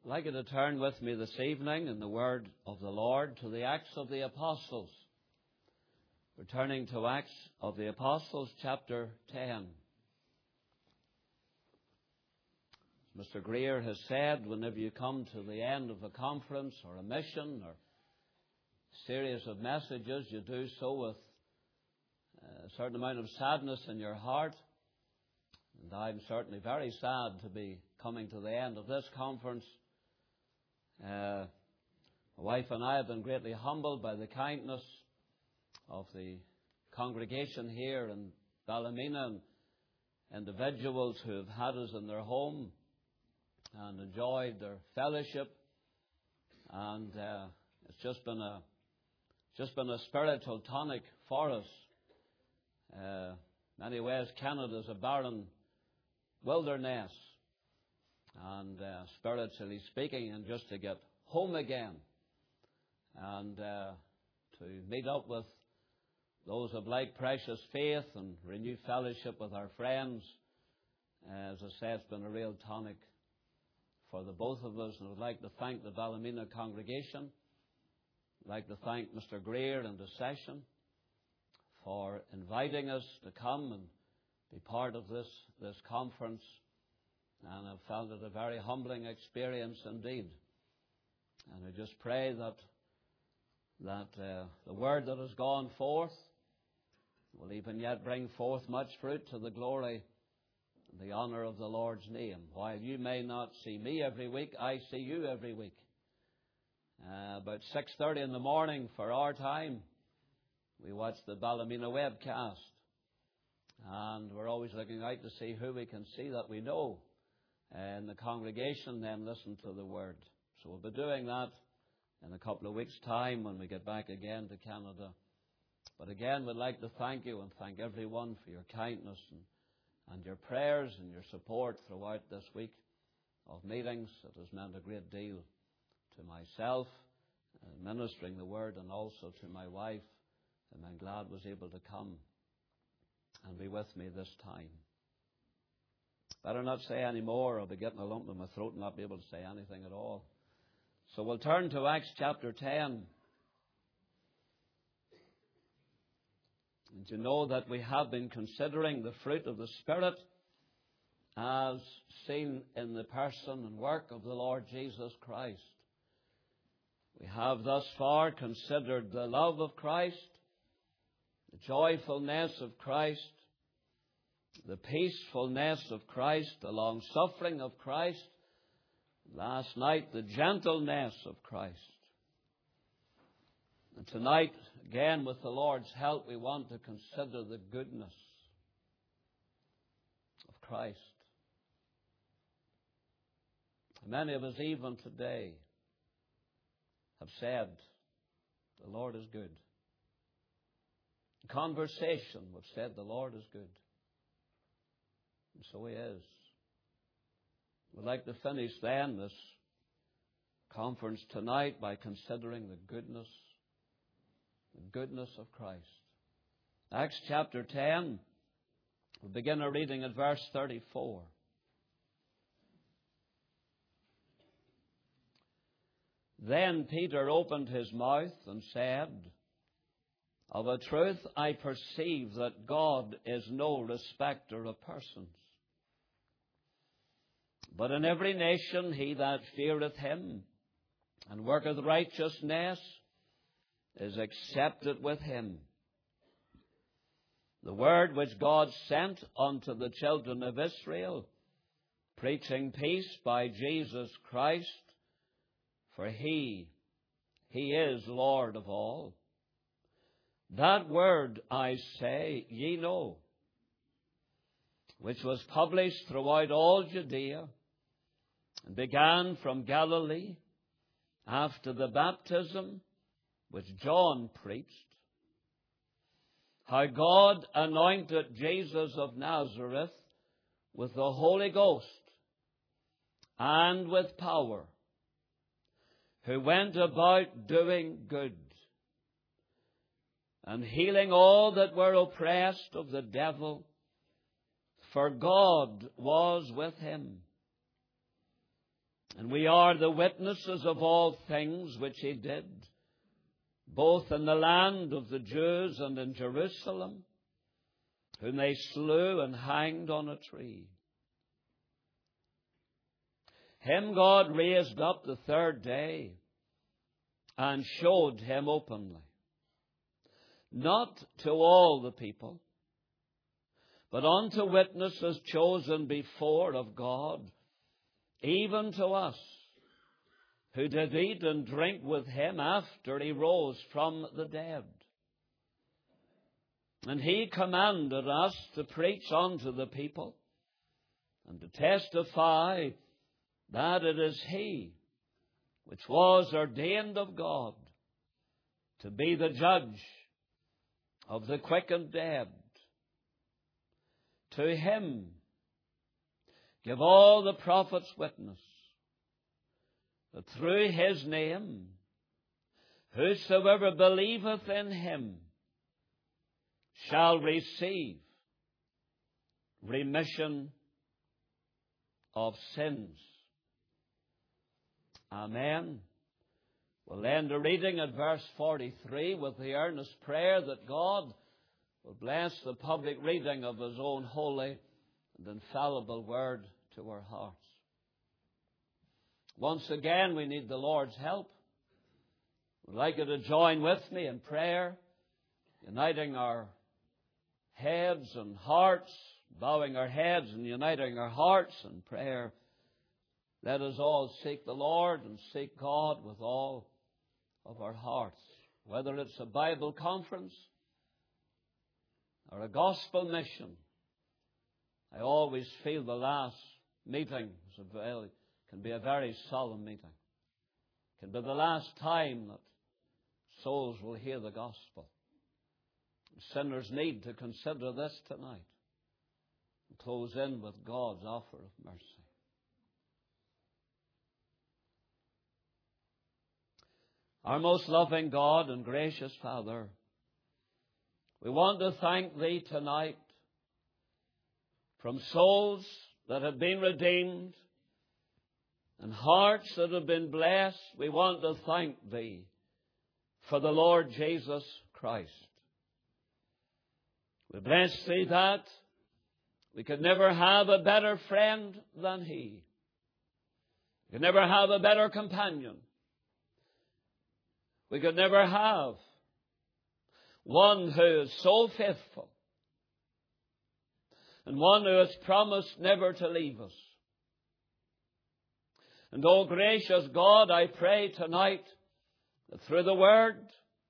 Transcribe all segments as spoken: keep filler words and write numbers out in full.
I'd like you to turn with me this evening in the Word of the Lord to the Acts of the Apostles. We're turning to Acts of the Apostles, chapter ten. As Mister Greer has said, whenever you come to the end of a conference or a mission or a series of messages, you do so with a certain amount of sadness in your heart. And I'm certainly very sad to be coming to the end of this conference. Uh, my wife and I have been greatly humbled by the kindness of the congregation here in Ballymena and individuals who have had us in their home and enjoyed their fellowship. And uh, it's just been a just been a spiritual tonic for us. Uh, in many ways, Canada is a barren wilderness. And uh, spiritually speaking, and just to get home again and uh, to meet up with those of like precious faith and renew fellowship with our friends, uh, as I say, it's been a real tonic for the both of us. And I would like to thank the Ballymena congregation. I'd like to thank Mister Greer and the session for inviting us to come and be part of this, this conference. And I've found it a very humbling experience indeed. And I just pray that that uh, the word that has gone forth will even yet bring forth much fruit to the glory and the honour of the Lord's name. While you may not see me every week, I see you every week. Uh, about six thirty in the morning for our time, we watch the Ballymena webcast. And we're always looking out to see who we can see that we know in the congregation, then listen to the Word. So we'll be doing that in a couple of weeks' time when we get back again to Canada. But again, we'd like to thank you and thank everyone for your kindness and, and your prayers and your support throughout this week of meetings. It has meant a great deal to myself, uh, ministering the Word, and also to my wife, and I'm glad was able to come and be with me this time. Better not say any more. I'll be getting a lump in my throat and not be able to say anything at all. So we'll turn to Acts chapter ten. And you know that we have been considering the fruit of the Spirit as seen in the person and work of the Lord Jesus Christ. We have thus far considered the love of Christ, the joyfulness of Christ, the peacefulness of Christ, the long-suffering of Christ. Last night, the gentleness of Christ. And tonight, again, with the Lord's help, we want to consider the goodness of Christ. Many of us, even today, have said, the Lord is good. In conversation, we've said, the Lord is good. And so He is. We'd like to finish then this conference tonight by considering the goodness, the goodness of Christ. Acts chapter ten, we'll begin our reading at verse thirty-four. Then Peter opened his mouth and said, Of a truth I perceive that God is no respecter of persons. But in every nation he that feareth him and worketh righteousness is accepted with him. The word which God sent unto the children of Israel, preaching peace by Jesus Christ, for he, he is Lord of all. That word, I say, ye know, which was published throughout all Judea, and began from Galilee, after the baptism which John preached, how God anointed Jesus of Nazareth with the Holy Ghost and with power, who went about doing good, and healing all that were oppressed of the devil, for God was with him. And we are the witnesses of all things which he did, both in the land of the Jews and in Jerusalem, whom they slew and hanged on a tree. Him God raised up the third day and showed him openly, not to all the people, but unto witnesses chosen before of God, even to us, who did eat and drink with him after he rose from the dead. And he commanded us to preach unto the people, and to testify that it is he which was ordained of God to be the judge of the quick and dead. To him give all the prophets witness, that through his name whosoever believeth in him shall receive remission of sins. Amen. We'll end the reading at verse forty-three with the earnest prayer that God will bless the public reading of his own holy and infallible word to our hearts. Once again, we need the Lord's help. I'd like you to join with me in prayer, uniting our heads and hearts, bowing our heads and uniting our hearts in prayer. Let us all seek the Lord and seek God with all of our hearts. Whether it's a Bible conference or a gospel mission, I always feel the last meeting is a very, can be a very solemn meeting. It can be the last time that souls will hear the gospel. Sinners need to consider this tonight and close in with God's offer of mercy. Our most loving God and gracious Father, we want to thank Thee tonight from souls that have been redeemed and hearts that have been blessed. We want to thank Thee for the Lord Jesus Christ. We bless Thee that we could never have a better friend than He. We could never have a better companion. We could never have one who is so faithful and one who has promised never to leave us. And, oh gracious God, I pray tonight that through the Word,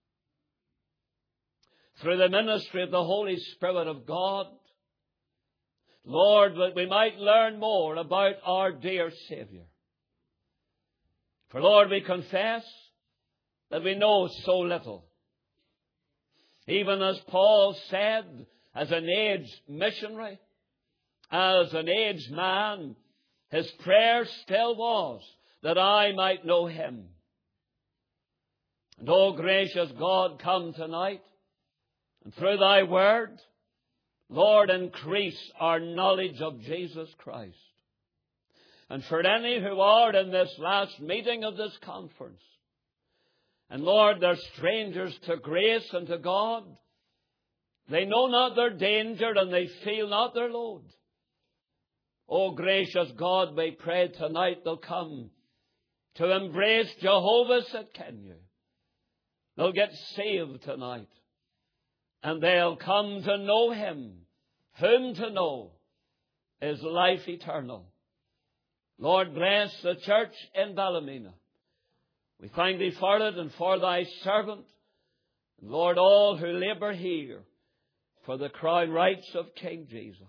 through the ministry of the Holy Spirit of God, Lord, that we might learn more about our dear Savior. For, Lord, we confess that we know so little. Even as Paul said, as an aged missionary, as an aged man, his prayer still was that I might know Him. And, oh gracious God, come tonight, and through Thy Word, Lord, increase our knowledge of Jesus Christ. And for any who are in this last meeting of this conference, and Lord, they're strangers to grace and to God, they know not their danger and they feel not their load. Oh gracious God, we pray tonight they'll come to embrace Jehovah Tsidkenu. They'll get saved tonight. And they'll come to know Him, whom to know is life eternal. Lord, bless the church in Ballymena. We thank Thee for it and for Thy servant. And Lord, all who labour here for the crown rights of King Jesus.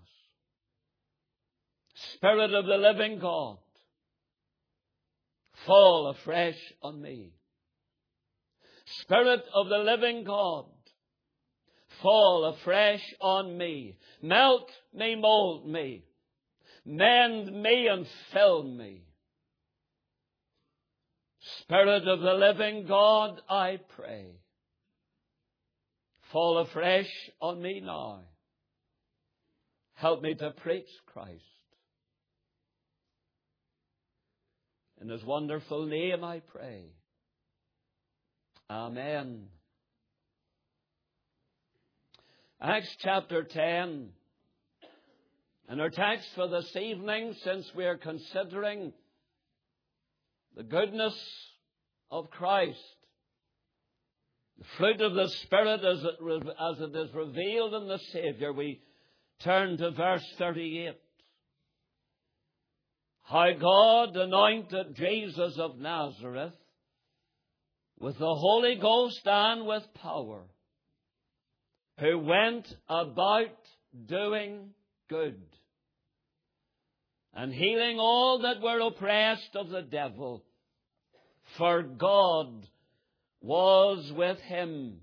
Spirit of the living God, fall afresh on me. Spirit of the living God, fall afresh on me. Melt me, mold me. Mend me and fill me. Spirit of the living God, I pray, fall afresh on me now. Help me to preach Christ. In His wonderful name I pray. Amen. Acts chapter ten. And our text for this evening, since we are considering the goodness of Christ, the fruit of the Spirit as it, as it is revealed in the Saviour, we turn to verse thirty-eight. How God anointed Jesus of Nazareth with the Holy Ghost and with power, who went about doing good and healing all that were oppressed of the devil, for God was with him.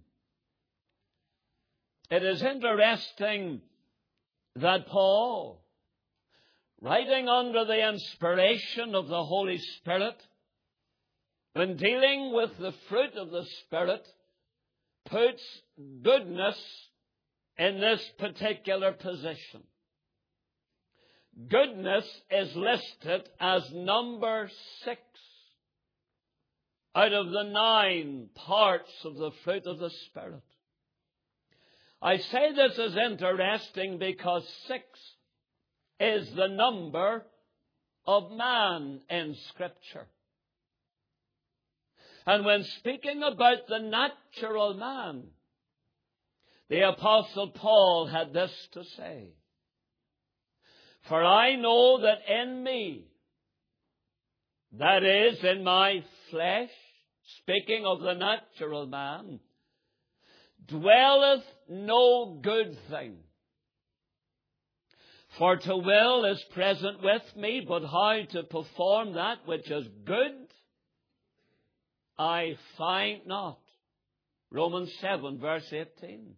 It is interesting that Paul, writing under the inspiration of the Holy Spirit, when dealing with the fruit of the Spirit, puts goodness in this particular position. Goodness is listed as number six out of the nine parts of the fruit of the Spirit. I say this is interesting because six is the number of man in Scripture. And when speaking about the natural man, the Apostle Paul had this to say: For I know that in me, that is, in my flesh, speaking of the natural man, dwelleth no good thing. For to will is present with me, but how to perform that which is good, I find not. Romans seven, verse eighteen.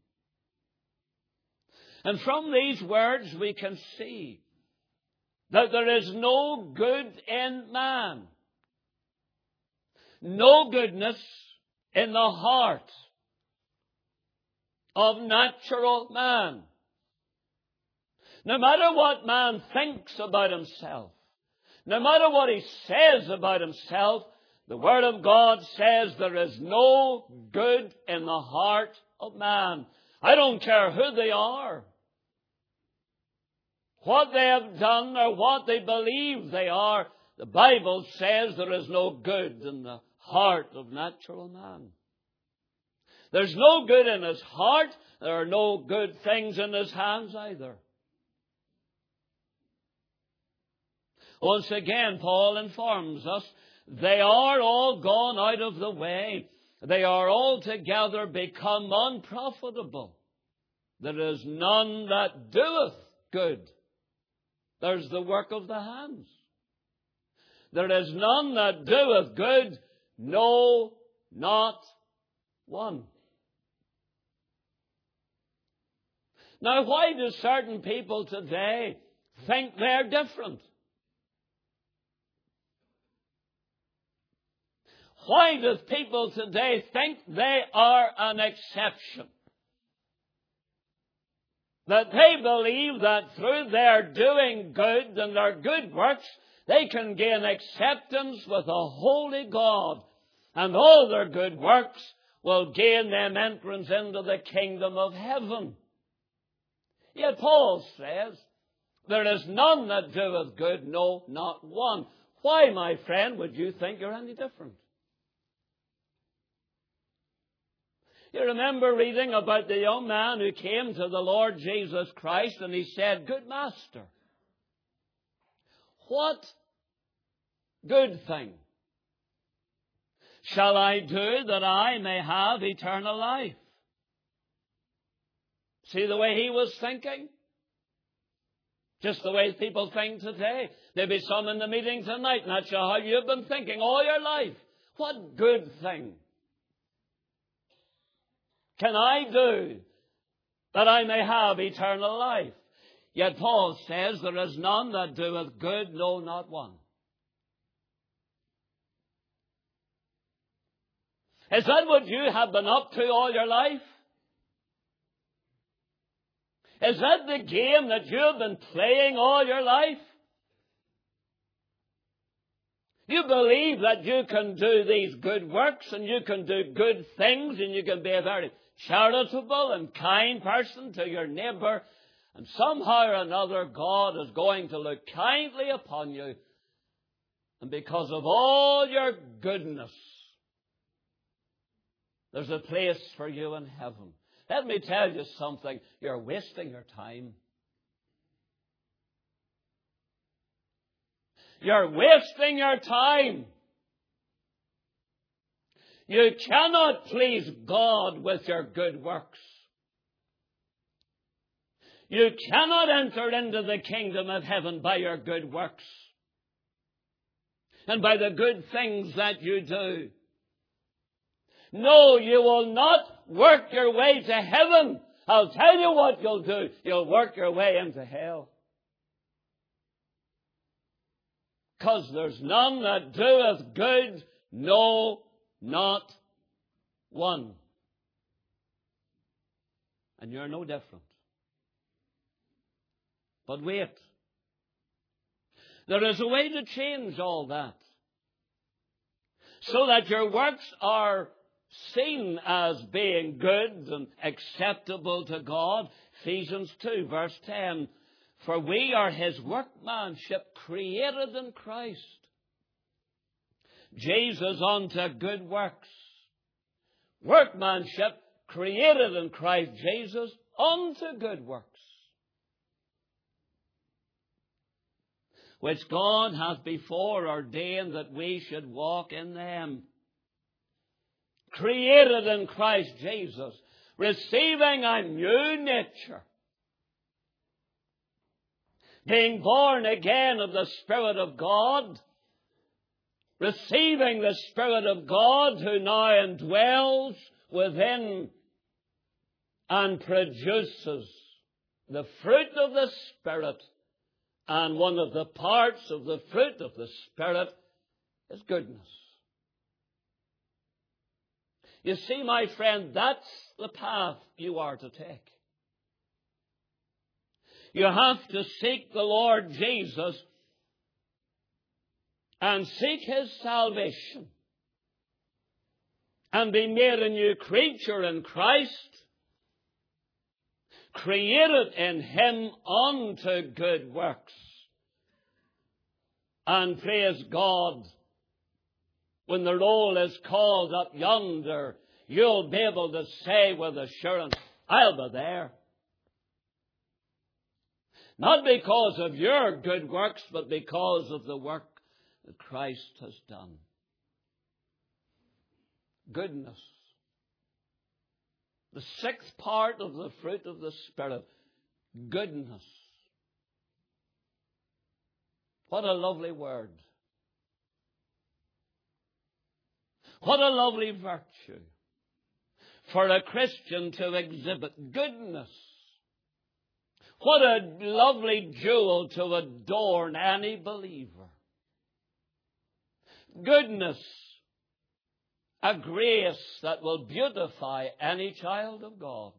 And from these words we can see that there is no good in man, no goodness in the heart of natural man. No matter what man thinks about himself, no matter what he says about himself, the Word of God says there is no good in the heart of man. I don't care who they are, what they have done, or what they believe they are. The Bible says there is no good in the heart of natural man. There's no good in his heart. There are no good things in his hands either. Once again, Paul informs us, they are all gone out of the way. They are altogether become unprofitable. There is none that doeth good. There's the work of the hands. There is none that doeth good, no, not one. Now, why do certain people today think they're different? Why do people today think they are an exception? That they believe that through their doing good and their good works, they can gain acceptance with a holy God, and all their good works will gain them entrance into the kingdom of heaven. Yet Paul says, there is none that doeth good, no, not one. Why, my friend, would you think you're any different? You remember reading about the young man who came to the Lord Jesus Christ and he said, Good Master, what good thing shall I do that I may have eternal life? See the way he was thinking? Just the way people think today. There'll be some in the meeting tonight, not sure how you've been thinking all your life. What good thing can I do that I may have eternal life? Yet Paul says, there is none that doeth good, no, not one. Is that what you have been up to all your life? Is that the game that you have been playing all your life? You believe that you can do these good works and you can do good things and you can be a very charitable and kind person to your neighbour, and somehow or another God is going to look kindly upon you, and because of all your goodness, there's a place for you in heaven. Let me tell you something. You're wasting your time. You're wasting your time. You cannot please God with your good works. You cannot enter into the kingdom of heaven by your good works and by the good things that you do. No, you will not work your way to heaven. I'll tell you what you'll do. You'll work your way into hell. Because there's none that doeth good, no, not one. And you're no different. But wait. There is a way to change all that, so that your works are seen as being good and acceptable to God. Ephesians two, verse ten. For we are His workmanship, created in Christ, Jesus unto good works. Workmanship, created in Christ Jesus unto good works, which God hath before ordained that we should walk in them. Created in Christ Jesus, receiving a new nature, being born again of the Spirit of God, receiving the Spirit of God who now indwells within and produces the fruit of the Spirit. And one of the parts of the fruit of the Spirit is goodness. You see, my friend, that's the path you are to take. You have to seek the Lord Jesus and seek His salvation and be made a new creature in Christ, created in Him unto good works. And praise God, when the roll is called up yonder, you'll be able to say with assurance, I'll be there. Not because of your good works, but because of the work that Christ has done. Goodness. The sixth part of the fruit of the Spirit. Goodness. What a lovely word. What a lovely virtue for a Christian to exhibit. Goodness. What a lovely jewel to adorn any believer. Goodness. A grace that will beautify any child of God.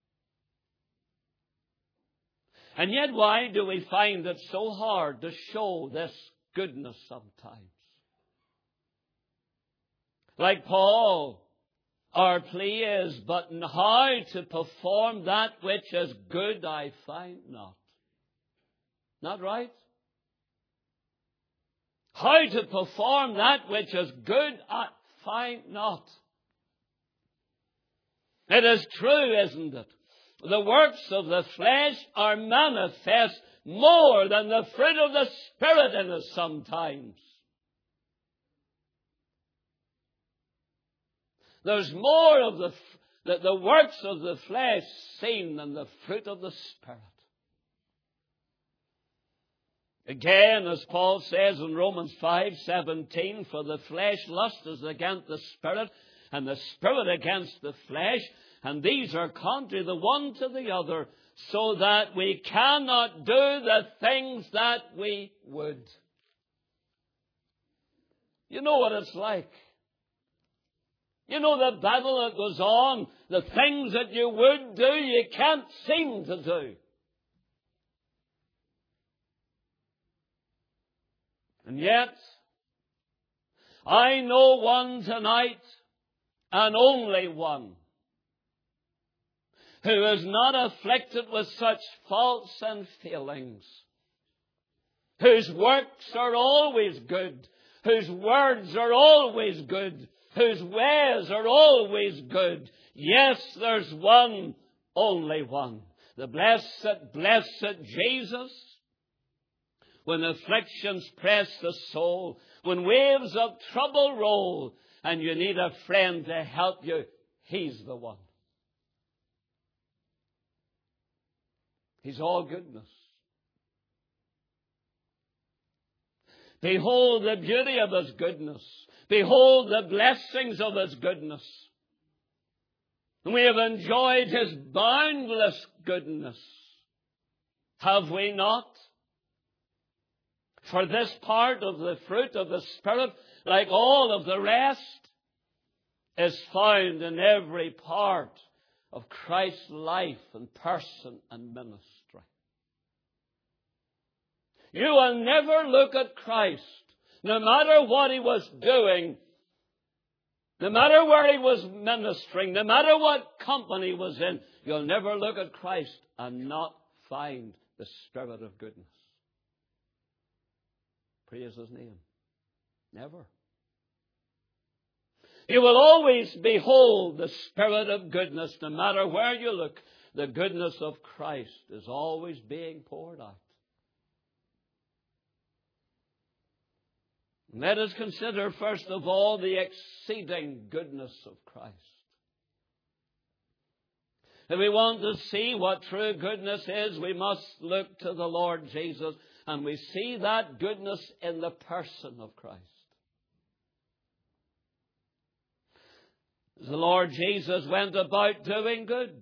And yet, why do we find it so hard to show this goodness sometimes? Like Paul, our plea is, but how to perform that which is good I find not. Not right? How to perform that which is good I find not. It is true, isn't it? The works of the flesh are manifest more than the fruit of the Spirit in us sometimes. There's more of the, the, the works of the flesh seen than the fruit of the Spirit. Again, as Paul says in Romans five seventeen, for the flesh lusts against the Spirit, and the Spirit against the flesh, and these are contrary the one to the other, so that we cannot do the things that we would. You know what it's like. You know the battle that goes on. The things that you would do, you can't seem to do. And yet, I know one tonight, and only one, who is not afflicted with such faults and failings, whose works are always good, whose words are always good, whose ways are always good. Yes, there's one, only one. The blessed, blessed Jesus. When afflictions press the soul, when waves of trouble roll, and you need a friend to help you, He's the one. He's all goodness. Behold the beauty of His goodness. Behold the blessings of His goodness. And we have enjoyed His boundless goodness. Have we not? For this part of the fruit of the Spirit, like all of the rest, is found in every part of Christ's life and person and ministry. You will never look at Christ, no matter what He was doing, no matter where He was ministering, no matter what company He was in, you'll never look at Christ and not find the Spirit of goodness. Praise His name. Never. You will always behold the Spirit of goodness, no matter where you look. The goodness of Christ is always being poured out. Let us consider, first of all, the exceeding goodness of Christ. If we want to see what true goodness is, we must look to the Lord Jesus, and we see that goodness in the person of Christ. As the Lord Jesus went about doing good,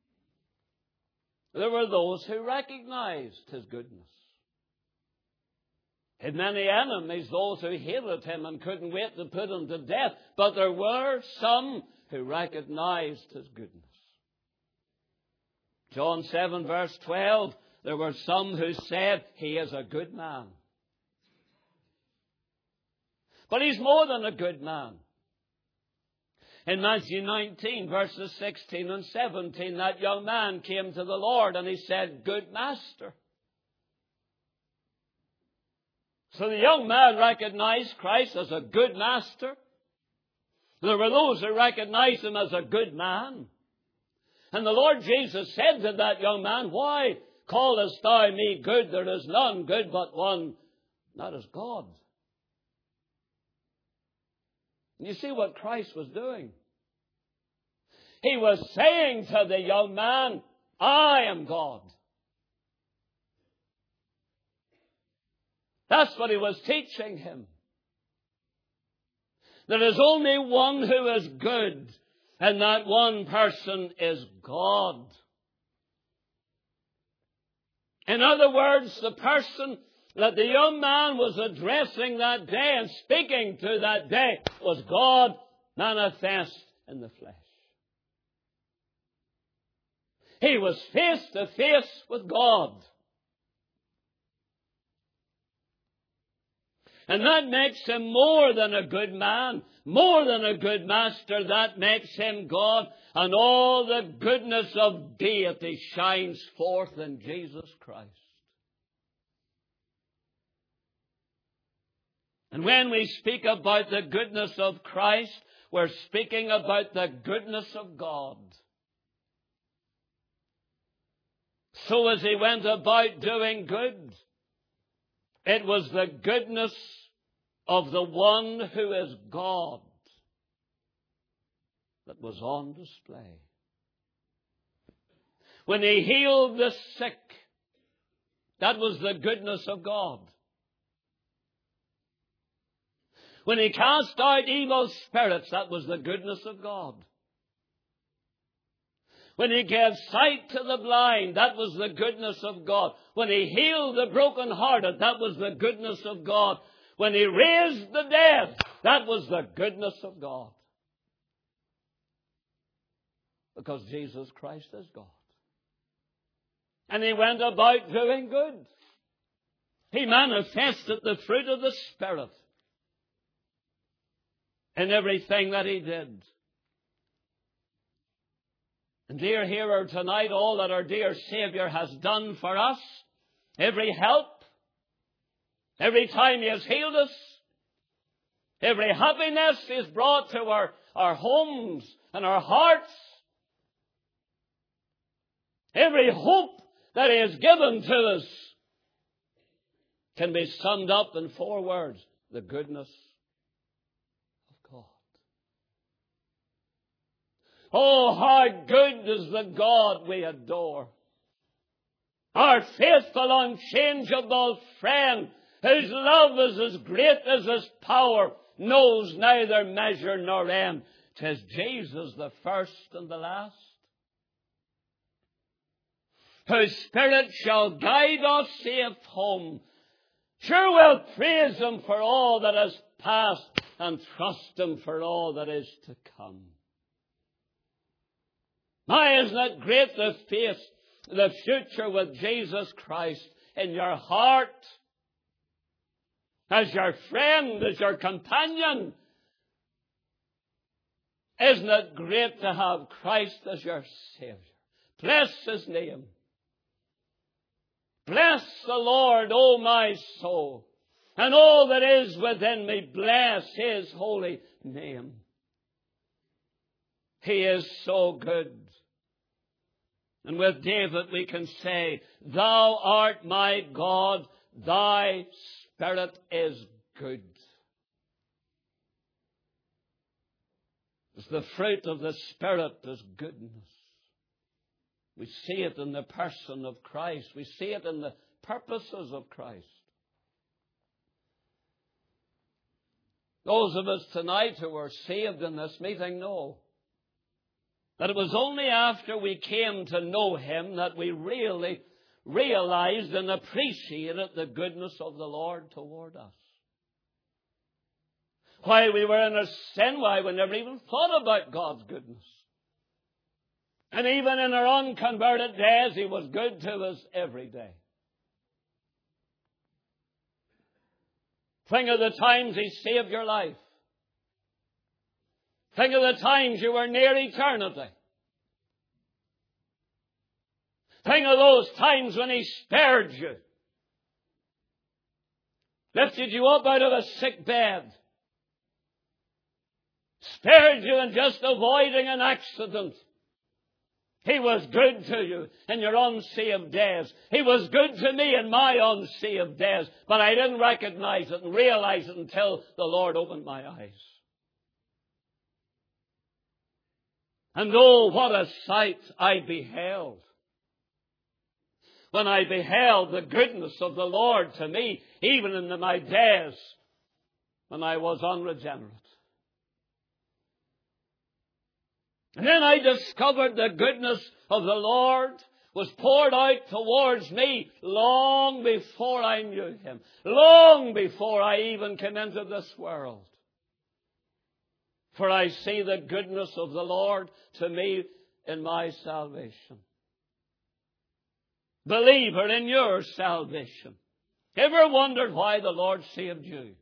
there were those who recognized His goodness. He had many enemies, those who hated Him and couldn't wait to put Him to death. But there were some who recognized His goodness. John seven verse twelve, there were some who said, He is a good man. But He's more than a good man. In Matthew nineteen verses sixteen and seventeen, that young man came to the Lord and he said, Good Master. So the young man recognized Christ as a good master. There were those who recognized Him as a good man. And the Lord Jesus said to that young man, Why callest thou me good? There is none good but one, that is God. And you see what Christ was doing? He was saying to the young man, I am God. That's what He was teaching him. There is only one who is good, and that one person is God. In other words, the person that the young man was addressing that day and speaking to that day was God manifest in the flesh. He was face to face with God. And that makes Him more than a good man, more than a good master. That makes Him God. And all the goodness of deity shines forth in Jesus Christ. And when we speak about the goodness of Christ, we're speaking about the goodness of God. So as He went about doing good, it was the goodness of the one who is God that was on display. When He healed the sick, that was the goodness of God. When He cast out evil spirits, that was the goodness of God. When He gave sight to the blind, that was the goodness of God. When He healed the brokenhearted, that was the goodness of God. When He raised the dead, that was the goodness of God. Because Jesus Christ is God. And He went about doing good. He manifested the fruit of the Spirit. in everything that He did. And dear hearer, tonight all that our dear Saviour has done for us, every help, every time He has healed us, every happiness He has brought to our, our homes and our hearts, every hope that He has given to us can be summed up in four words: the goodness of God. Oh, how good is the God we adore. Our faithful, unchangeable friend, whose love is as great as His power, knows neither measure nor end. 'Tis Jesus, the first and the last, whose Spirit shall guide us safe home. Sure, we'll praise Him for all that has passed and trust Him for all that is to come. Now, isn't it great to face the future with Jesus Christ in your heart, as your friend, as your companion? Isn't it great to have Christ as your Saviour? Bless His name. Bless the Lord, O my soul, and all that is within me. Bless His holy name. He is so good. And with David we can say, Thou art my God, Thy Spirit is good. It's the fruit of the Spirit is goodness. We see it in the person of Christ. We see it in the purposes of Christ. Those of us tonight who are saved in this meeting know that it was only after we came to know Him that we really realized and appreciated the goodness of the Lord toward us. While we were in our sin, why we never even thought about God's goodness. And even in our unconverted days, He was good to us every day. Think of the times He saved your life. Think of the times you were near eternity. Think of those times when He spared you. Lifted you up out of a sick bed. Spared you in just avoiding an accident. He was good to you in your unsaved days. He was good to me in my unsaved days. But I didn't recognize it and realize it until the Lord opened my eyes. And oh, what a sight I beheld when I beheld the goodness of the Lord to me, even in my days when I was unregenerate. And then I discovered the goodness of the Lord was poured out towards me long before I knew Him, long before I even came into this world. For I see the goodness of the Lord to me in my salvation. Believer, in your salvation, ever wondered why the Lord saved you?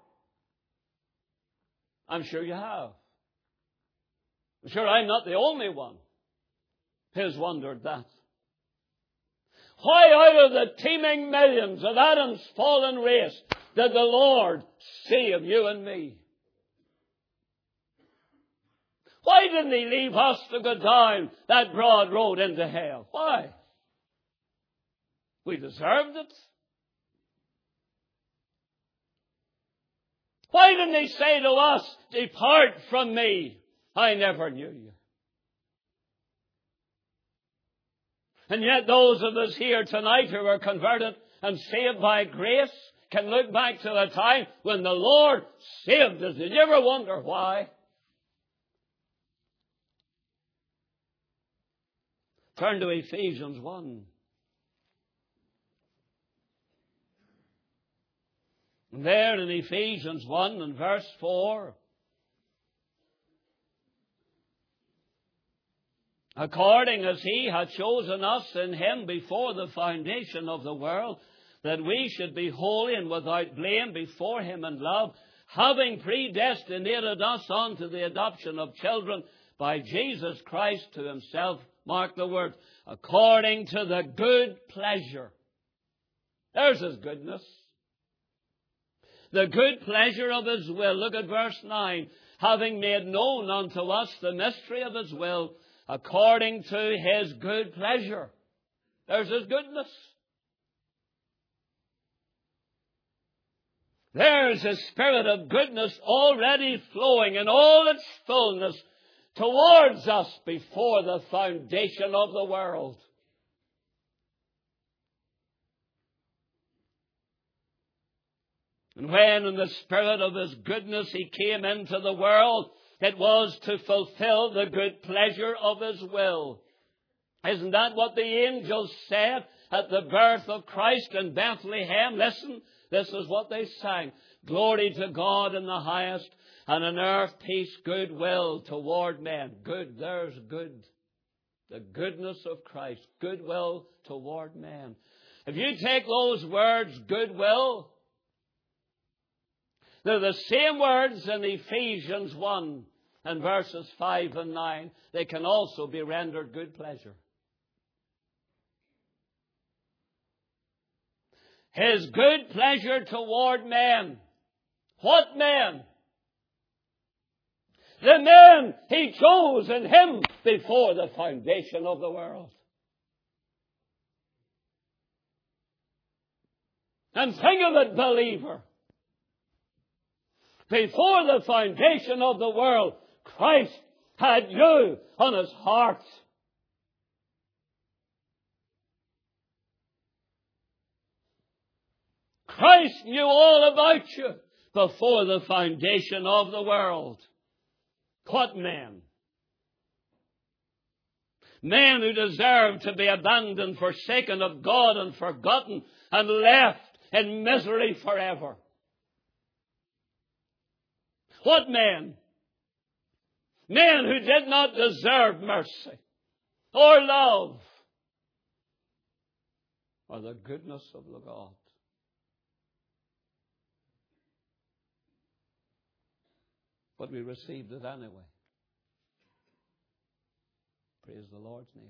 I'm sure you have. I'm sure I'm not the only one who's wondered that. Why out of the teeming millions of Adam's fallen race did the Lord save you and me? Why didn't He leave us to go down that broad road into hell? Why? We deserved it. Why didn't He say to us, Depart from me, I never knew you? And yet those of us here tonight who are converted and saved by grace can look back to the time when the Lord saved us. Did you ever wonder why? Turn to Ephesians one. And there in Ephesians one and verse four, according as He hath chosen us in Him before the foundation of the world, that we should be holy and without blame before Him in love, having predestinated us unto the adoption of children by Jesus Christ to himself, mark the word, according to the good pleasure. There's his goodness. The good pleasure of his will. Look at verse nine. Having made known unto us the mystery of his will, according to his good pleasure. There's his goodness. There's his spirit of goodness already flowing in all its fullness towards us before the foundation of the world. And when in the spirit of his goodness he came into the world, it was to fulfill the good pleasure of his will. Isn't that what the angels said at the birth of Christ in Bethlehem? Listen, this is what they sang. Glory to God in the highest, and on earth peace, goodwill toward men. Good, there's good. The goodness of Christ. Goodwill toward men. If you take those words, goodwill, they're the same words in Ephesians one and verses five and nine. They can also be rendered good pleasure. His good pleasure toward men. What men? The men he chose in him before the foundation of the world. And think of it, believer. Before the foundation of the world, Christ had you on his heart. Christ knew all about you before the foundation of the world. What men? Men who deserved to be abandoned, forsaken of God and forgotten and left in misery forever. What men? Men who did not deserve mercy or love or the goodness of the God. But we received it anyway. Praise the Lord's name.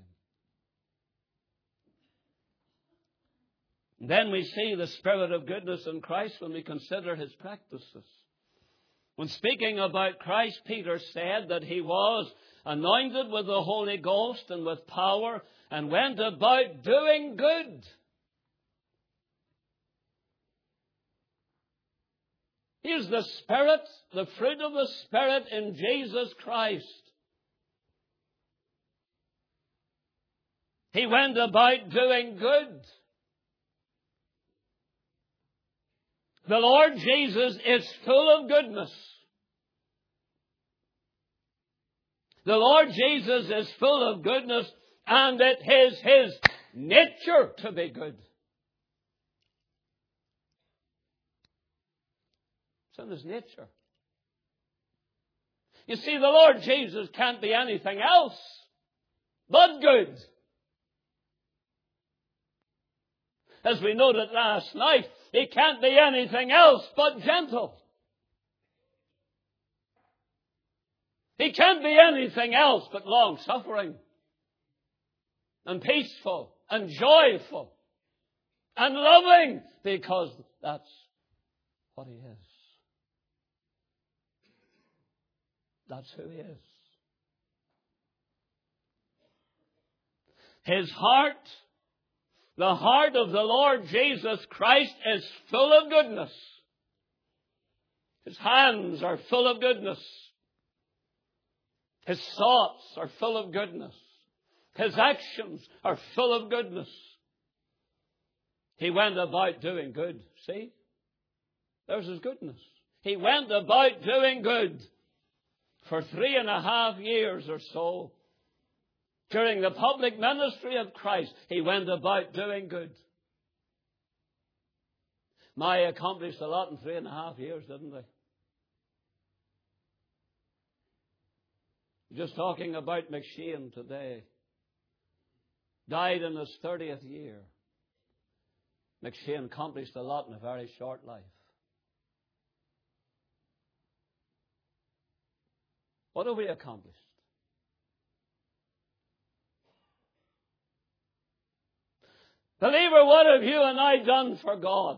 Then we see the spirit of goodness in Christ when we consider his practices. When speaking about Christ, Peter said that he was anointed with the Holy Ghost and with power and went about doing good. Here's the Spirit, the fruit of the Spirit in Jesus Christ. He went about doing good. The Lord Jesus is full of goodness. The Lord Jesus is full of goodness, and it is his nature to be good. It's in his nature. You see, the Lord Jesus can't be anything else but good. As we noted last night, he can't be anything else but gentle. He can't be anything else but long-suffering and peaceful and joyful and loving, because that's what he is. That's who he is. His heart, the heart of the Lord Jesus Christ, is full of goodness. His hands are full of goodness. His thoughts are full of goodness. His actions are full of goodness. He went about doing good. See? There's his goodness. He went about doing good for three and a half years or so. During the public ministry of Christ, he went about doing good. Maya accomplished a lot in three and a half years, didn't they? Just talking about McShane today. Died in his thirtieth year. McShane accomplished a lot in a very short life. What have we accomplished? Believer, what have you and I done for God?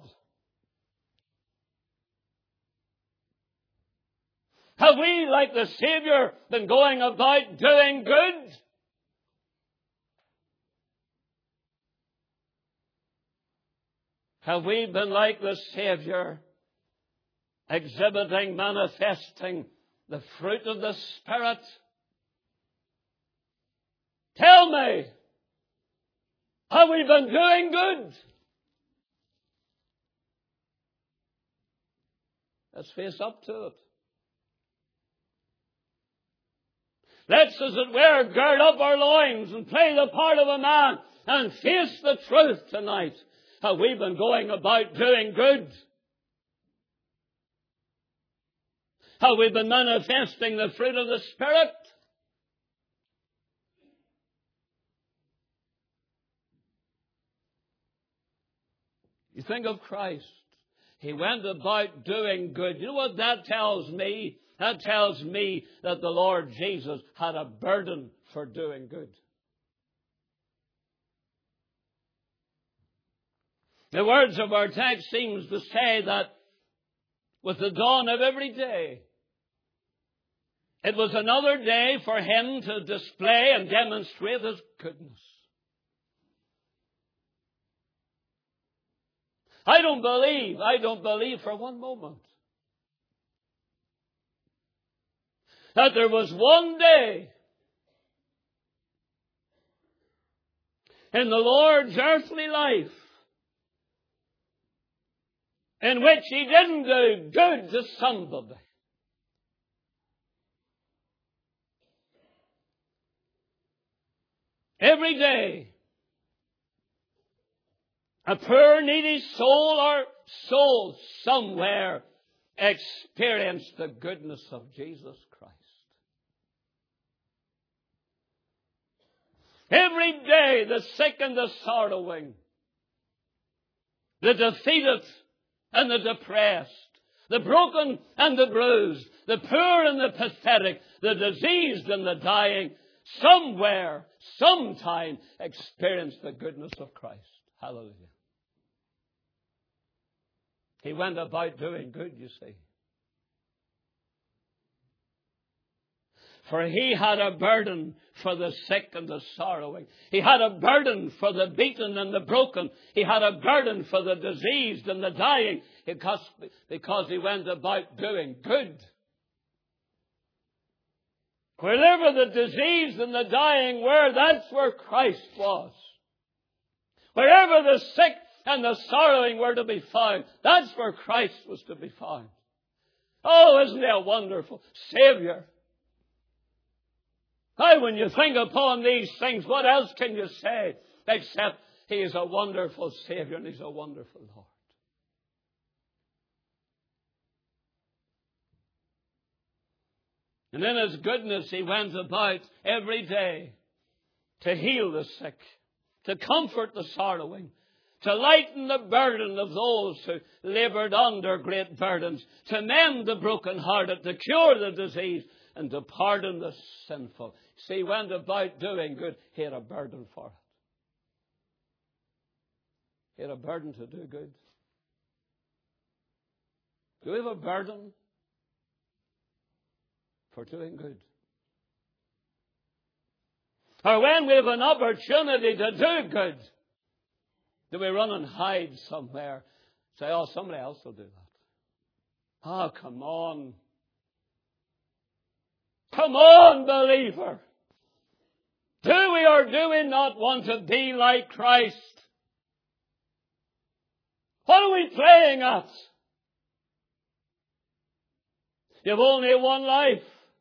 Have we, like the Savior, been going about doing good? Have we been like the Savior, exhibiting, manifesting the fruit of the Spirit? Tell me, have we been doing good? Let's face up to it. Let's, as it were, gird up our loins and play the part of a man and face the truth tonight. Have we been going about doing good? Have we been manifesting the fruit of the Spirit? You think of Christ. He went about doing good. You know what that tells me? That tells me that the Lord Jesus had a burden for doing good. The words of our text seems to say that with the dawn of every day, it was another day for him to display and demonstrate his goodness. I don't believe, I don't believe for one moment that there was one day in the Lord's earthly life in which he didn't do good to somebody. Every day, a poor, needy soul or soul somewhere experienced the goodness of Jesus Christ. Every day, the sick and the sorrowing, the defeated and the depressed, the broken and the bruised, the poor and the pathetic, the diseased and the dying, somewhere, sometime experienced the goodness of Christ. Hallelujah. He went about doing good, you see. For he had a burden for the sick and the sorrowing. He had a burden for the beaten and the broken. He had a burden for the diseased and the dying because, because he went about doing good. Wherever the diseased and the dying were, that's where Christ was. Wherever the sick and the sorrowing were to be found, that's where Christ was to be found. Oh, isn't he a wonderful Savior? Now, when you think upon these things, what else can you say except he is a wonderful Savior and he's a wonderful Lord? And in his goodness, he went about every day to heal the sick, to comfort the sorrowing, to lighten the burden of those who labored under great burdens, to mend the brokenhearted, to cure the diseased, and to pardon the sinful. See, he went about doing good. He had a burden for it. He had a burden to do good. Do we have a burden for doing good? Or when we have an opportunity to do good, do we run and hide somewhere? Say, oh, somebody else will do that. Oh, come on. Come on, believer. Do we or do we not want to be like Christ? What are we playing at? You've only one life.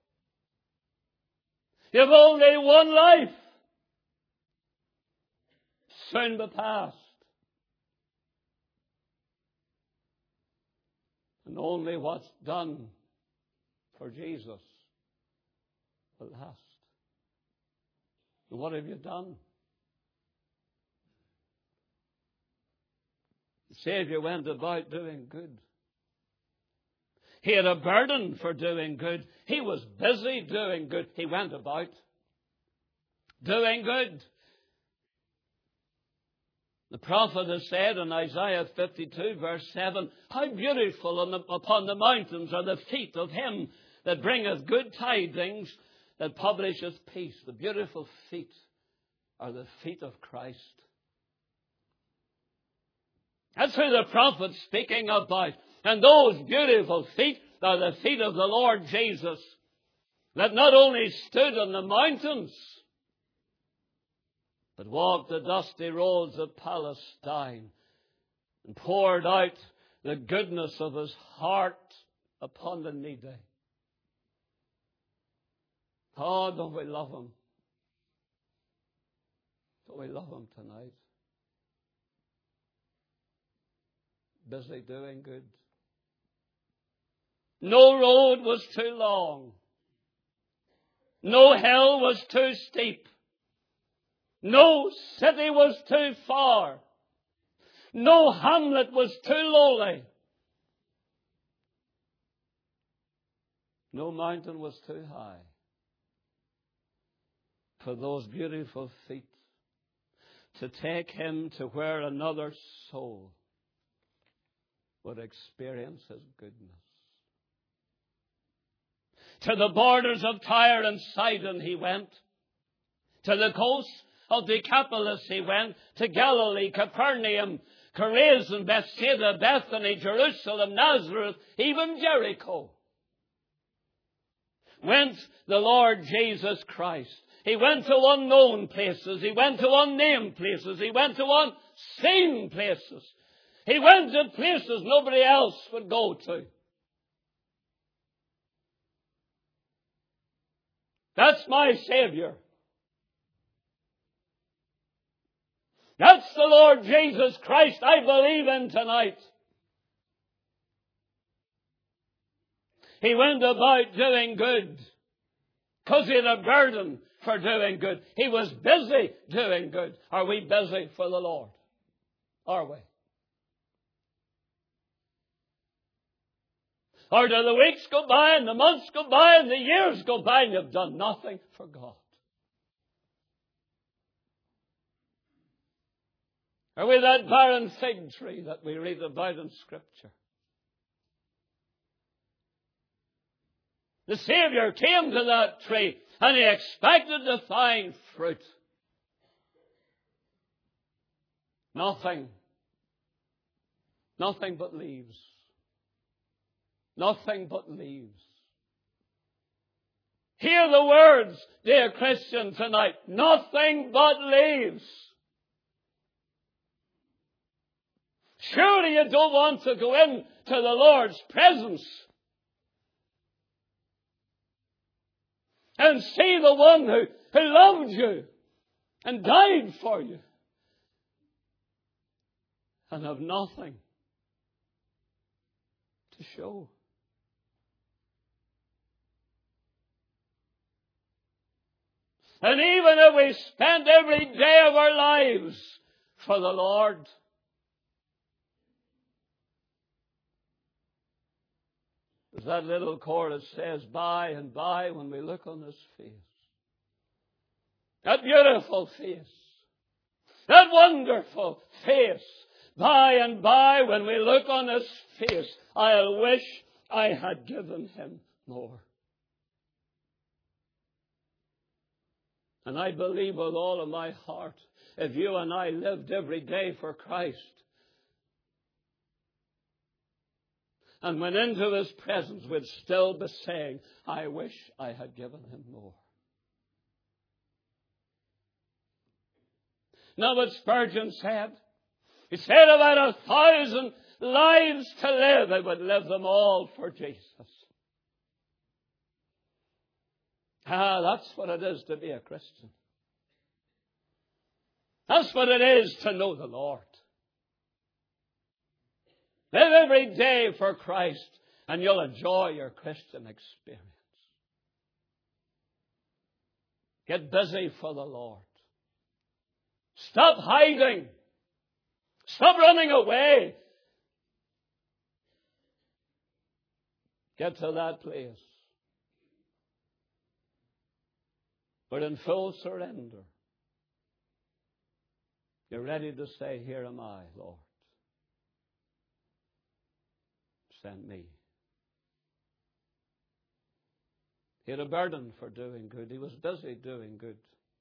You've only one life. Soon be past. And only what's done for Jesus will last. And what have you done? The Savior went about doing good. He had a burden for doing good. He was busy doing good. He went about doing good. The prophet has said in Isaiah fifty-two verse seven, how beautiful on the, upon the mountains are the feet of him that bringeth good tidings, that publisheth peace. The beautiful feet are the feet of Christ. That's who the prophet's speaking about. And those beautiful feet are the feet of the Lord Jesus, that not only stood on the mountains, but walked the dusty roads of Palestine and poured out the goodness of his heart upon the needy. Oh, don't we love him? Don't we love him tonight? Busy doing good. No road was too long. No hill was too steep. No city was too far. No hamlet was too lowly. No mountain was too high for those beautiful feet to take him to where another soul would experience his goodness. To the borders of Tyre and Sidon he went. To the coast of Decapolis he went. To Galilee, Capernaum, Chorazin, Bethsaida, Bethany, Jerusalem, Nazareth, even Jericho. Went the Lord Jesus Christ. He went to unknown places. He went to unnamed places. He went to unseen places. He went to places nobody else would go to. That's my Savior. That's the Lord Jesus Christ I believe in tonight. He went about doing good because he had a burden for doing good. He was busy doing good. Are we busy for the Lord? Are we? Or do the weeks go by and the months go by and the years go by and you've done nothing for God? Are we that barren fig tree that we read about in Scripture? The Savior came to that tree and he expected to find fruit. Nothing. Nothing but leaves. Nothing but leaves. Hear the words, dear Christian, tonight. Nothing but leaves. Surely you don't want to go into the Lord's presence and see the one who, who loved you and died for you and have nothing to show. And even if we spend every day of our lives for the Lord, as that little chorus says, by and by when we look on his face, that beautiful face, that wonderful face, by and by when we look on his face, I'll wish I had given him more. And I believe with all of my heart, if you and I lived every day for Christ and went into his presence, we'd still be saying, I wish I had given him more. Now what Spurgeon said, he said about a thousand lives to live, I would live them all for Jesus. Ah, that's what it is to be a Christian. That's what it is to know the Lord. Live every day for Christ and you'll enjoy your Christian experience. Get busy for the Lord. Stop hiding. Stop running away. get to that place where in full surrender you're ready to say, here am I, Lord. Send me. He had a burden for doing good. He was busy doing good.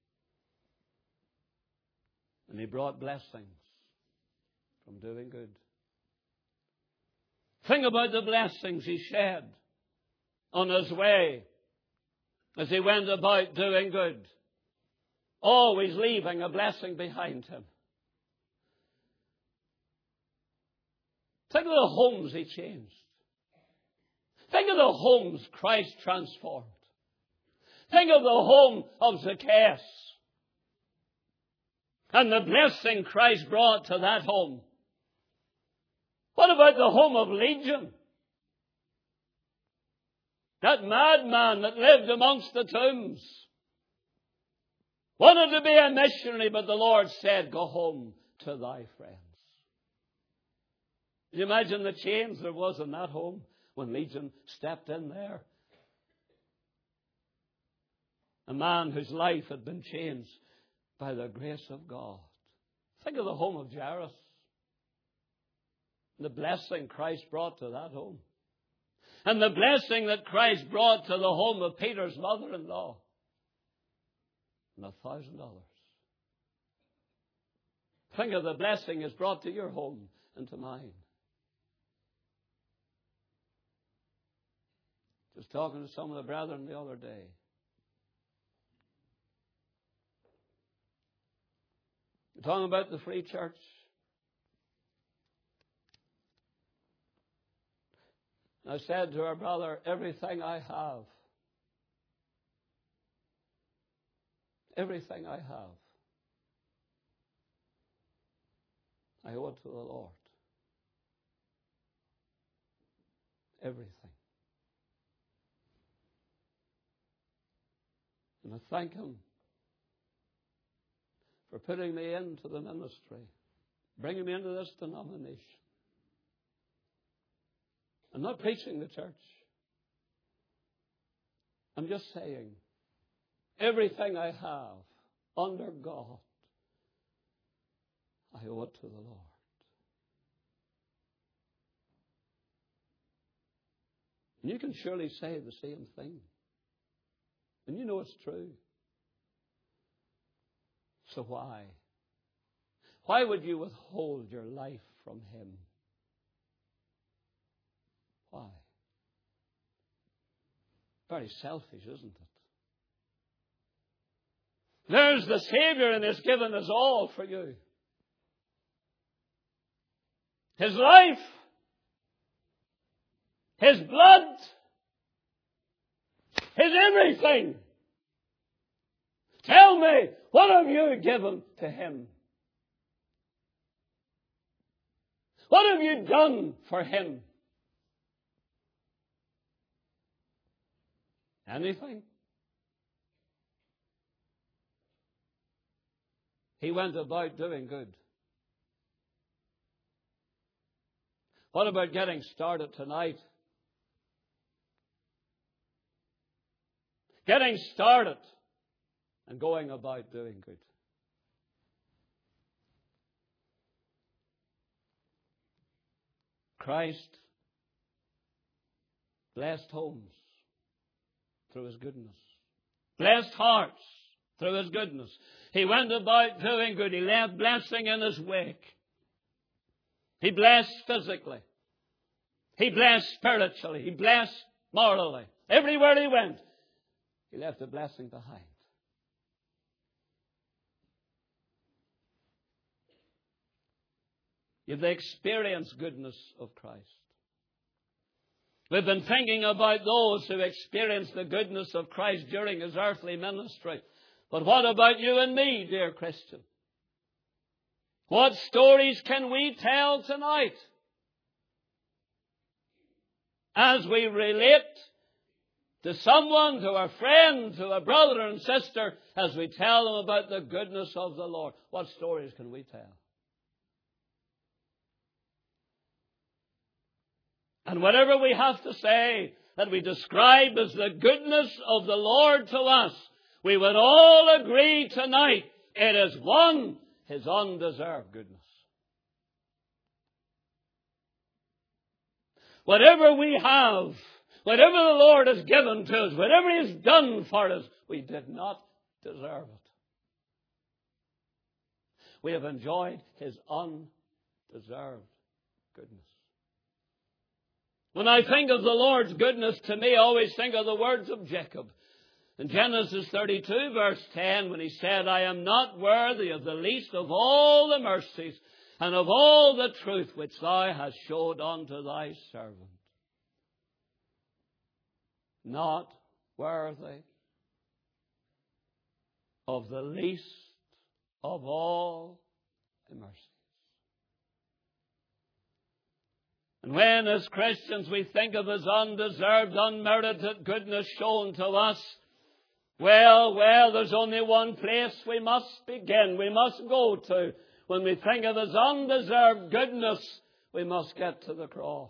And he brought blessings from doing good. Think about the blessings he shed on his way as he went about doing good, always leaving a blessing behind him. Think of the homes he changed. Think of the homes Christ transformed. Think of the home of Zacchaeus and the blessing Christ brought to that home. What about the home of Legion? That madman that lived amongst the tombs. Wanted to be a missionary, but the Lord said, go home to thy friends. Can you imagine the change there was in that home when Legion stepped in there? A man whose life had been changed by the grace of God. Think of the home of Jairus. The blessing Christ brought to that home. And the blessing that Christ brought to the home of Peter's mother-in-law. And a thousand dollars. Think of the blessing is brought to your home and to mine. Just talking to some of the brethren the other day. We're talking about the free church. I said to our brother, everything I have, everything I have, I owe it to the Lord. Everything. And I thank Him for putting me into the ministry, bringing me into this denomination. I'm not preaching the church. I'm just saying, everything I have under God, I owe it to the Lord. And you can surely say the same thing. And you know it's true. So why? Why would you withhold your life from Him? Why? Very selfish, isn't it? There's the Savior and He's given us all for you. His life, His blood, His everything. Tell me, what have you given to Him? What have you done for Him? Anything? He went about doing good. What about getting started tonight? Getting started and going about doing good. Christ blessed homes through His goodness. Blessed hearts through His goodness. He went about doing good. He left blessing in His wake. He blessed physically. He blessed spiritually. He blessed morally. Everywhere He went, He left a blessing behind. You've the experienced goodness of Christ. We've been thinking about those who experienced the goodness of Christ during His earthly ministry. But what about you and me, dear Christian? What stories can we tell tonight as we relate to someone, to a friend, to a brother and sister, as we tell them about the goodness of the Lord? What stories can we tell? And whatever we have to say that we describe as the goodness of the Lord to us, we would all agree tonight it is one, His undeserved goodness. Whatever we have, whatever the Lord has given to us, whatever He has done for us, we did not deserve it. We have enjoyed His undeserved goodness. When I think of the Lord's goodness to me, I always think of the words of Jacob. In Genesis thirty-two, verse ten, when he said, I am not worthy of the least of all the mercies and of all the truth which thou hast showed unto thy servant. Not worthy of the least of all the mercies. And when as Christians we think of His undeserved, unmerited goodness shown to us, well, well, there's only one place we must begin, we must go to. When we think of His undeserved goodness, we must get to the cross.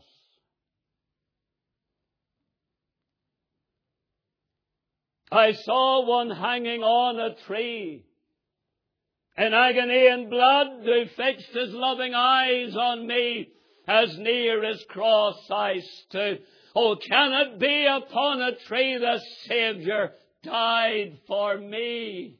I saw one hanging on a tree, in agony and blood, who fixed his loving eyes on me. As near His cross I stood. Oh, can it be upon a tree the Saviour died for me?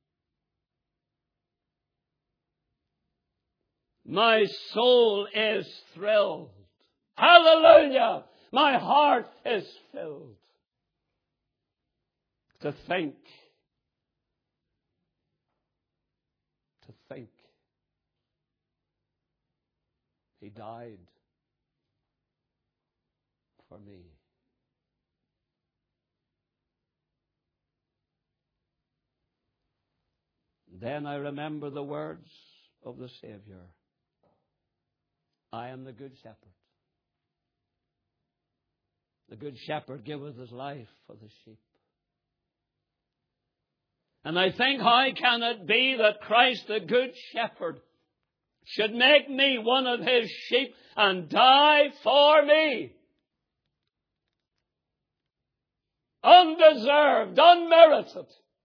My soul is thrilled. Hallelujah! My heart is filled. To think, to think, He died for me. Then I remember the words of the Saviour. I am the good shepherd. The good shepherd giveth his life for the sheep. And I think, how can it be that Christ the good shepherd should make me one of His sheep and die for me? Undeserved, unmerited.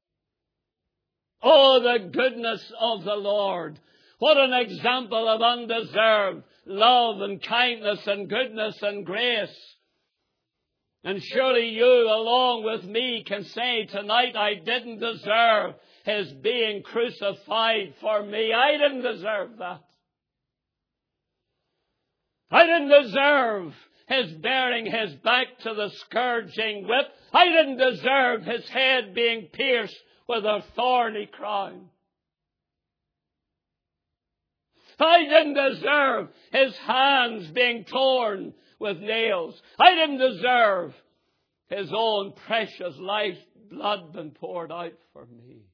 Oh, the goodness of the Lord. What an example of undeserved love and kindness and goodness and grace. And surely you, along with me, can say tonight, I didn't deserve His being crucified for me. I didn't deserve that. I didn't deserve His bearing His back to the scourging whip. I didn't deserve His head being pierced with a thorny crown. I didn't deserve His hands being torn with nails. I didn't deserve His own precious life's blood being poured out for me.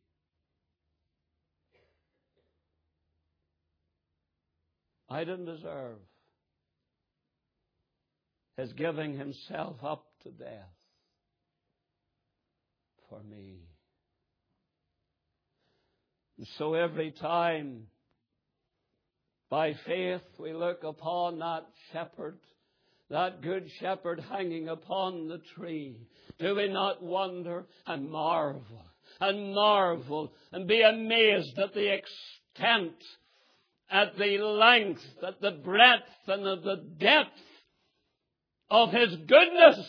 I didn't deserve His giving Himself up to death for me. And so every time, by faith, we look upon that shepherd, that good shepherd hanging upon the tree, do we not wonder and marvel and marvel and be amazed at the extent, at the length, at the breadth and at the depth of His goodness?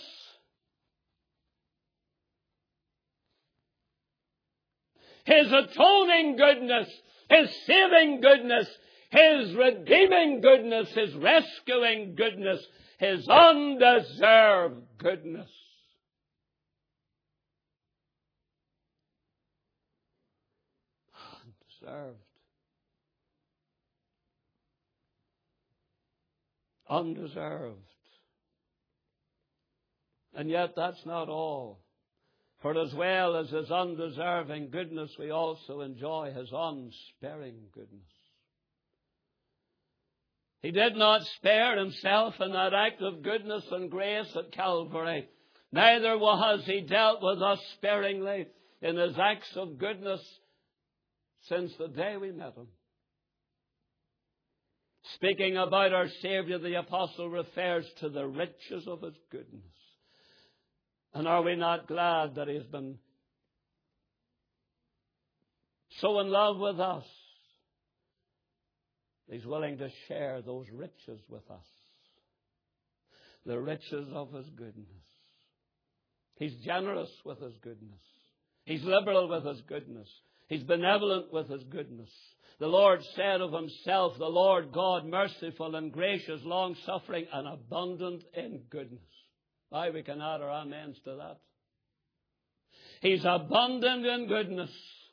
His atoning goodness, His saving goodness, His redeeming goodness, His rescuing goodness, His undeserved goodness. Undeserved. Undeserved. And yet that's not all. For as well as His undeserving goodness, we also enjoy His unsparing goodness. He did not spare Himself in that act of goodness and grace at Calvary. Neither has He dealt with us sparingly in His acts of goodness since the day we met Him. Speaking about our Saviour, the Apostle refers to the riches of His goodness. And are we not glad that He's been so in love with us, He's willing to share those riches with us, the riches of His goodness. He's generous with His goodness. He's liberal with His goodness. He's benevolent with His goodness. The Lord said of Himself, the Lord God, merciful and gracious, long-suffering and abundant in goodness. Why, we can add our amens to that. He's abundant in goodness.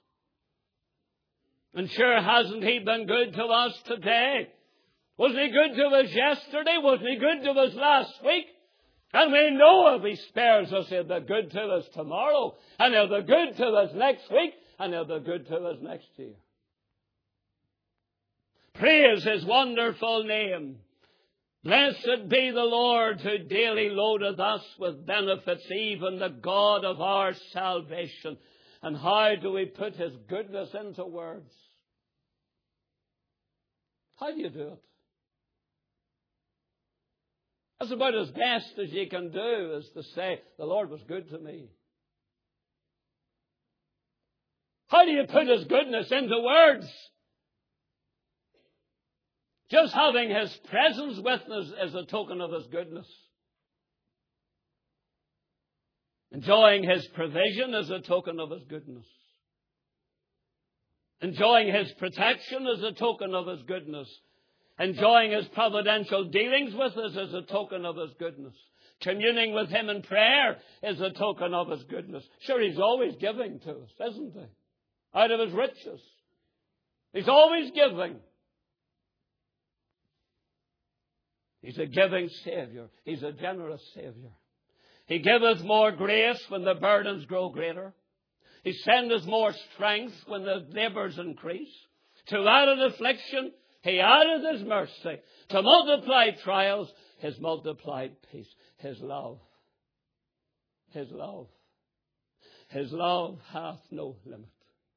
And sure, hasn't He been good to us today? Wasn't He good to us yesterday? Wasn't He good to us last week? And we know if He spares us, He'll be good to us tomorrow. And He'll be good to us next week. And He'll be good to us next year. Praise His wonderful name. Blessed be the Lord who daily loadeth us with benefits, even the God of our salvation. And how do we put His goodness into words? How do you do it? That's about as best as you can do, is to say, the Lord was good to me. How do you put His goodness into words? Just having His presence with us is a token of His goodness. Enjoying His provision is a token of His goodness. Enjoying His protection is a token of His goodness. Enjoying His providential dealings with us is a token of His goodness. Communing with Him in prayer is a token of His goodness. Sure, He's always giving to us, isn't He? Out of His riches. He's always giving. He's a giving Saviour. He's a generous Saviour. He giveth more grace when the burdens grow greater. He sendeth more strength when the labours increase. To added affliction, He added His mercy. To multiply trials, His multiplied peace. His love. His love. His love hath no limit.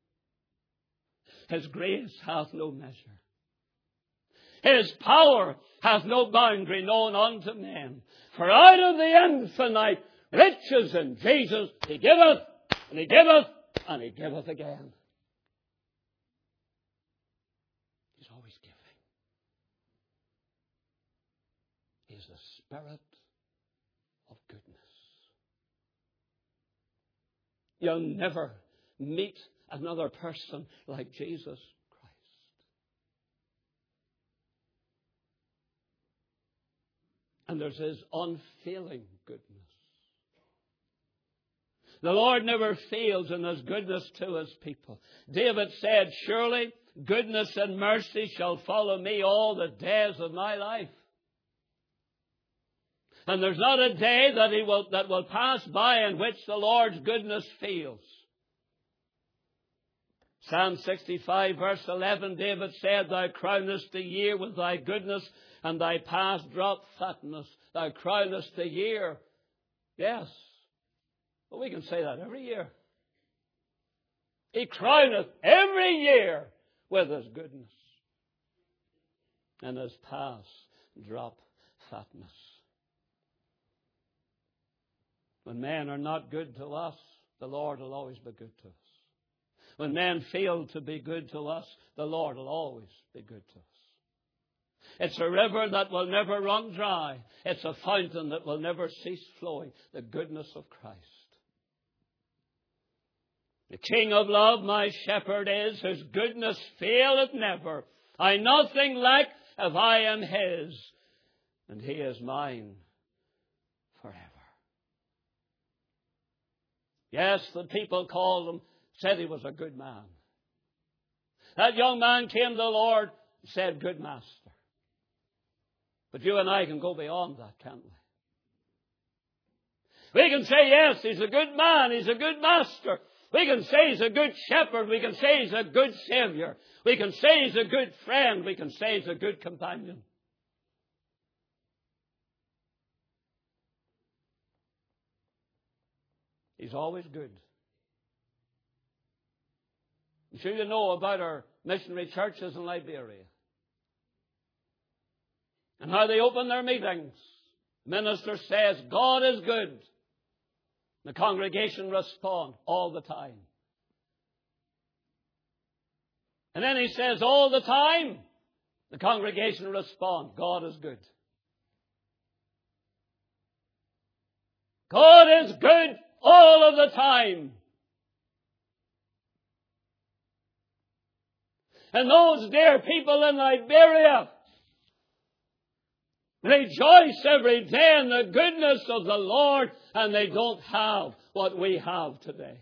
His grace hath no measure. His power hath no boundary known unto men. For out of the infinite riches in Jesus, He giveth, and He giveth, and He giveth again. He's always giving. He is the Spirit of goodness. You'll never meet another person like Jesus Christ. And there's His unfailing goodness. The Lord never fails in His goodness to His people. David said, surely goodness and mercy shall follow me all the days of my life. And there's not a day that he will, that will pass by in which the Lord's goodness fails. Psalm sixty-five verse eleven, David said, Thou crownest the year with Thy goodness, and Thy past drop fatness. Thou crownest the year. Yes. Well, we can say that every year. He crowneth every year with His goodness, and His past drop fatness. When men are not good to us, the Lord will always be good to us. When men fail to be good to us, the Lord will always be good to us. It's a river that will never run dry. It's a fountain that will never cease flowing. The goodness of Christ. The King of love, my shepherd is, whose goodness faileth never. I nothing lack if I am His, and He is mine forever. Yes, the people called him, said he was a good man. That young man came to the Lord and said, good master. But you and I can go beyond that, can't we? We can say, yes, he's a good man, he's a good master. We can say he's a good shepherd. We can say he's a good Savior. We can say he's a good friend. We can say he's a good companion. He's always good. I'm sure you know about our missionary churches in Liberia and how they open their meetings. The minister says, God is good. The congregation respond all the time. And then he says, all the time, the congregation respond, God is good. God is good all of the time. And those dear people in Liberia rejoice every day in the goodness of the Lord, and they don't have what we have today.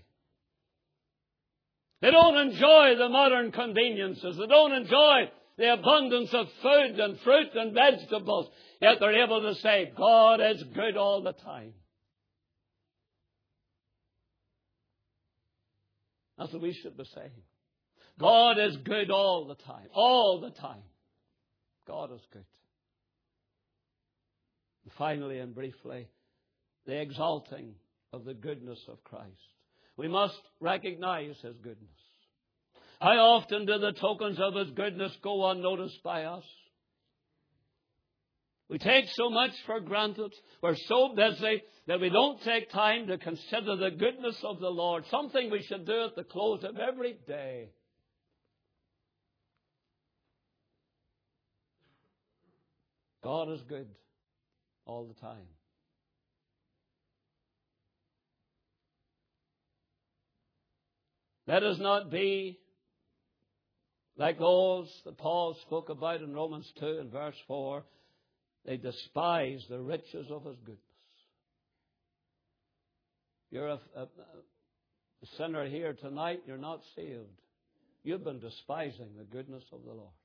They don't enjoy the modern conveniences. They don't enjoy the abundance of food and fruit and vegetables. Yet they're able to say, God is good all the time. That's what we should be saying. God is good all the time. All the time. God is good. And finally and briefly, the exalting of the goodness of Christ. We must recognize His goodness. How often do the tokens of His goodness go unnoticed by us? We take so much for granted. We're so busy that we don't take time to consider the goodness of the Lord. Something we should do at the close of every day. God is good all the time. Let us not be like those that Paul spoke about in Romans two and verse four. They despise the riches of His goodness. You're a, a, a sinner here tonight, you're not saved. You've been despising the goodness of the Lord.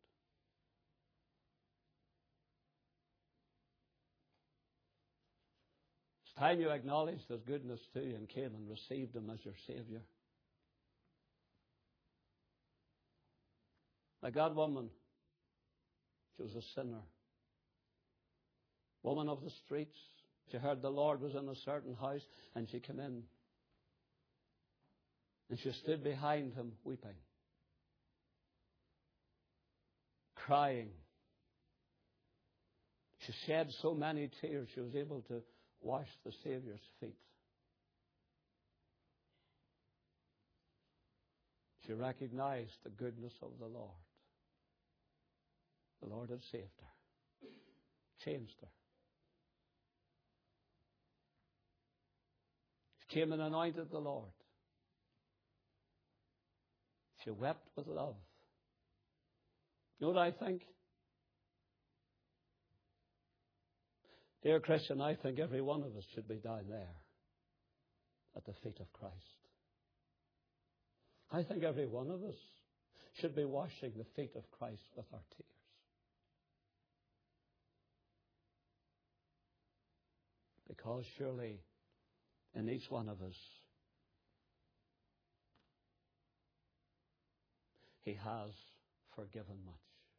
It's time you acknowledged His goodness to you and came and received Him as your Savior. Like that woman, she was a sinner. Woman of the streets. She heard the Lord was in a certain house, and she came in. And she stood behind Him weeping, crying. She shed so many tears she was able to wash the Saviour's feet. She recognized the goodness of the Lord. The Lord had saved her, changed her. She came and anointed the Lord. She wept with love. You know what I think? Dear Christian, I think every one of us should be down there at the feet of Christ. I think every one of us should be washing the feet of Christ with our tears. Because surely in each one of us, He has forgiven much.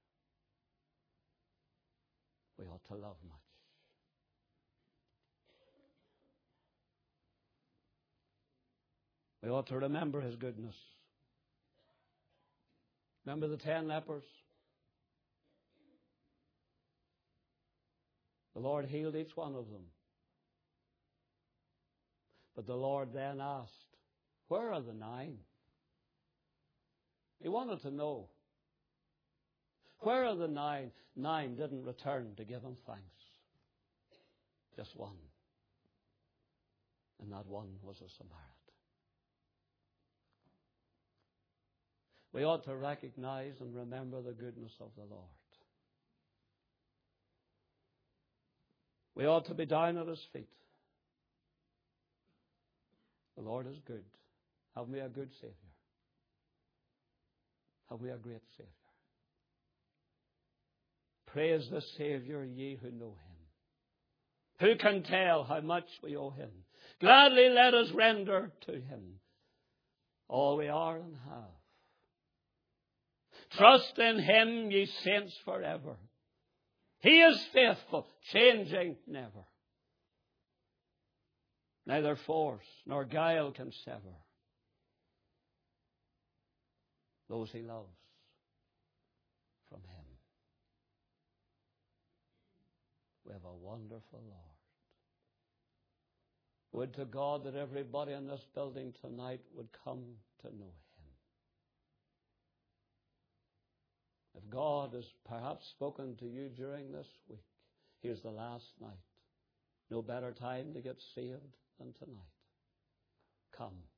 We ought to love much. We ought to remember His goodness. Remember the ten lepers? The Lord healed each one of them. But the Lord then asked, where are the nine? He wanted to know. Where are the nine? Nine didn't return to give Him thanks. Just one. And that one was a Samaritan. We ought to recognize and remember the goodness of the Lord. We ought to be down at His feet. The Lord is good. Have we a good Savior? Have we a great Savior? Praise the Savior, ye who know Him. Who can tell how much we owe Him? Gladly let us render to Him all we are and have. Trust in Him, ye saints, forever. He is faithful, changing never. Neither force nor guile can sever those He loves from Him. We have a wonderful Lord. Would to God that everybody in this building tonight would come to know Him. If God has perhaps spoken to you during this week, here's the last night. No better time to get saved than tonight. Come.